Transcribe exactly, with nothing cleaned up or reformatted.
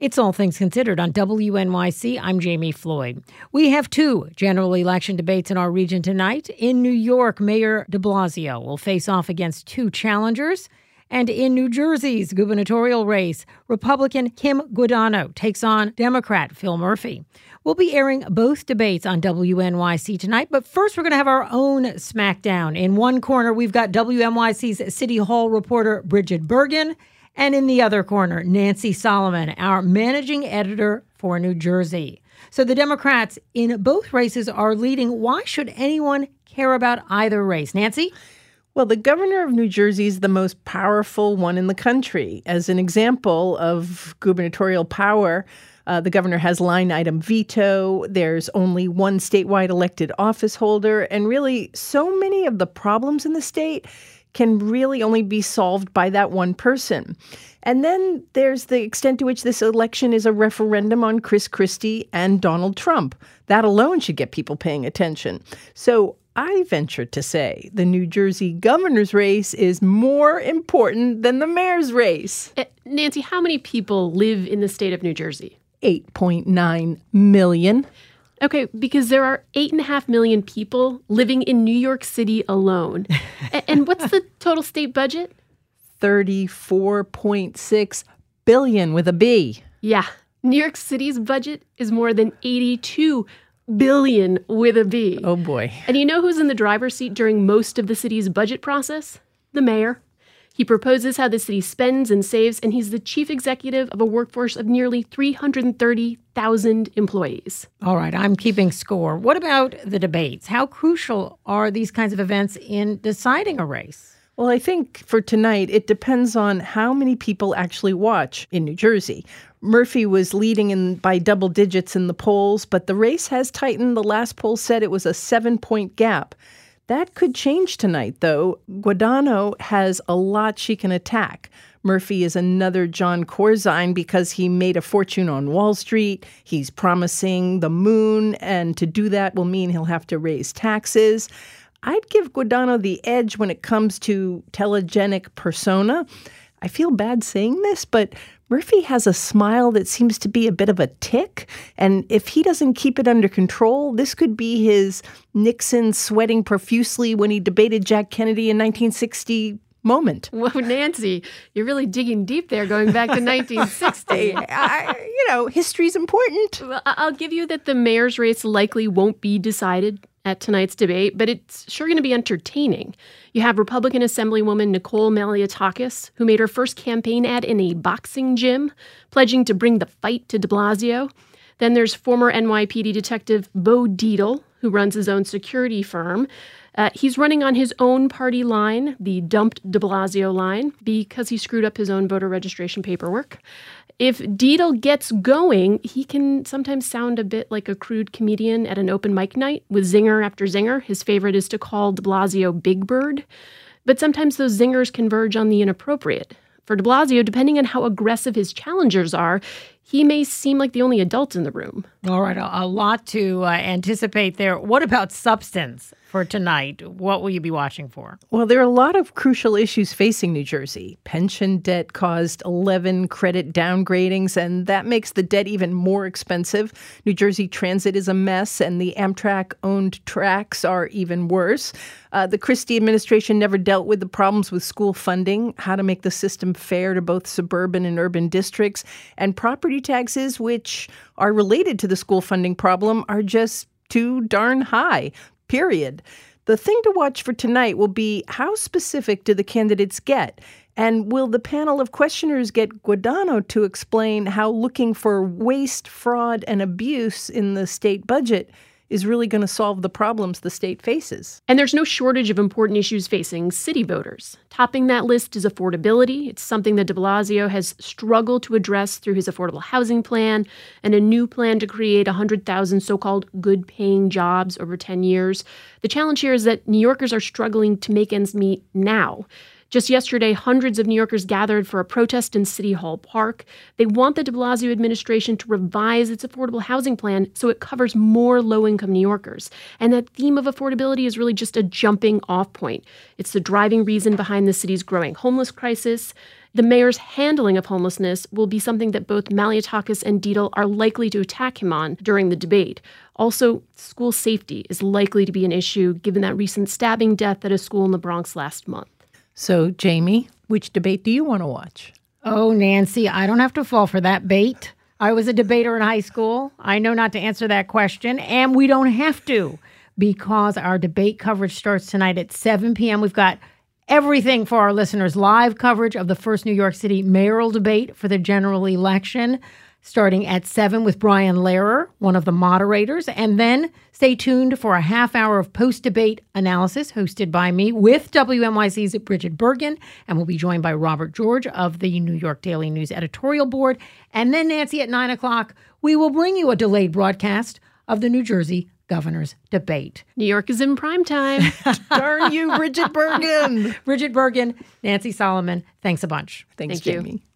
It's All Things Considered on W N Y C. I'm Jamie Floyd. We have two general election debates in our region tonight. In New York, Mayor de Blasio will face off against two challengers. And in New Jersey's gubernatorial race, Republican Kim Guadagno takes on Democrat Phil Murphy. We'll be airing both debates on W N Y C tonight, but first we're going to have our own Smackdown. In one corner, we've got W N Y C's City Hall reporter Bridget Bergen, and in the other corner, Nancy Solomon, our managing editor for New Jersey. So the Democrats in both races are leading. Why should anyone care about either race? Nancy? Well, the governor of New Jersey is the most powerful one in the country. As an example of gubernatorial power, uh, the governor has line item veto. There's only one statewide elected office holder. And really, so many of the problems in the state can really only be solved by that one person. And then there's the extent to which this election is a referendum on Chris Christie and Donald Trump. That alone should get people paying attention. So I venture to say the New Jersey governor's race is more important than the mayor's race. Uh, Nancy, how many people live in the state of New Jersey? eight point nine million. Okay, because there are eight and a half million people living in New York City alone. a- and what's the total state budget? thirty-four point six billion with a B. Yeah, New York City's budget is more than eighty-two billion with a B. Oh, boy. And you know who's in the driver's seat during most of the city's budget process? The mayor. He proposes how the city spends and saves, and he's the chief executive of a workforce of nearly three hundred thirty thousand employees. All right, I'm keeping score. What about the debates? How crucial are these kinds of events in deciding a race? Well, I think for tonight, it depends on how many people actually watch in New Jersey. Murphy was leading in by double digits in the polls, but the race has tightened. The last poll said it was a seven-point gap. That could change tonight, though. Guadagno has a lot she can attack. Murphy is another John Corzine because he made a fortune on Wall Street. He's promising the moon, and to do that will mean he'll have to raise taxes. I'd give Guadagno the edge when it comes to telegenic persona. I feel bad saying this, but Murphy has a smile that seems to be a bit of a tic, and if he doesn't keep it under control, this could be his Nixon sweating profusely when he debated Jack Kennedy in nineteen sixty moment. Whoa, Nancy, you're really digging deep there, going back to nineteen sixty. I, I, you know, history's important. Well, I'll give you that the mayor's race likely won't be decided at tonight's debate, but it's sure going to be entertaining. You have Republican Assemblywoman Nicole Malliotakis, who made her first campaign ad in a boxing gym, pledging to bring the fight to de Blasio. Then there's former N Y P D detective Bo Dietl, who runs his own security firm. Uh, he's running on his own party line, the dumped de Blasio line, because he screwed up his own voter registration paperwork. If Dietl gets going, he can sometimes sound a bit like a crude comedian at an open mic night with zinger after zinger. His favorite is to call de Blasio Big Bird. But sometimes those zingers converge on the inappropriate. For de Blasio, depending on how aggressive his challengers are, he may seem like the only adult in the room. All right, a, a lot to uh, anticipate there. What about substance for tonight? What will you be watching for? Well, there are a lot of crucial issues facing New Jersey. Pension debt caused eleven credit downgradings, and that makes the debt even more expensive. New Jersey Transit is a mess, and the Amtrak-owned tracks are even worse. Uh, the Christie administration never dealt with the problems with school funding, how to make the system fair to both suburban and urban districts, and property taxes, which are related to the school funding problem, are just too darn high, period. The thing to watch for tonight will be how specific do the candidates get? And will the panel of questioners get Guadagno to explain how looking for waste, fraud, and abuse in the state budget is really going to solve the problems the state faces? And there's no shortage of important issues facing city voters. Topping that list is affordability. It's something that de Blasio has struggled to address through his affordable housing plan and a new plan to create one hundred thousand so-called good-paying jobs over ten years. The challenge here is that New Yorkers are struggling to make ends meet now. Just yesterday, hundreds of New Yorkers gathered for a protest in City Hall Park. They want the de Blasio administration to revise its affordable housing plan so it covers more low-income New Yorkers. And that theme of affordability is really just a jumping-off point. It's the driving reason behind the city's growing homeless crisis. The mayor's handling of homelessness will be something that both Malliotakis and Deedle are likely to attack him on during the debate. Also, school safety is likely to be an issue given that recent stabbing death at a school in the Bronx last month. So, Jamie, which debate do you want to watch? Oh, Nancy, I don't have to fall for that bait. I was a debater in high school. I know not to answer that question, and we don't have to because our debate coverage starts tonight at seven p.m. We've got everything for our listeners. Live coverage of the first New York City mayoral debate for the general election, starting at seven with Brian Lehrer, one of the moderators. And then stay tuned for a half hour of post-debate analysis hosted by me with W N Y C's Bridget Bergen. And we'll be joined by Robert George of the New York Daily News editorial board. And then, Nancy, at nine o'clock, we will bring you a delayed broadcast of the New Jersey governor's debate. New York is in prime time. Darn you, Bridget Bergen. Bridget Bergen, Nancy Solomon, thanks a bunch. Thanks, Thank you. Jamie.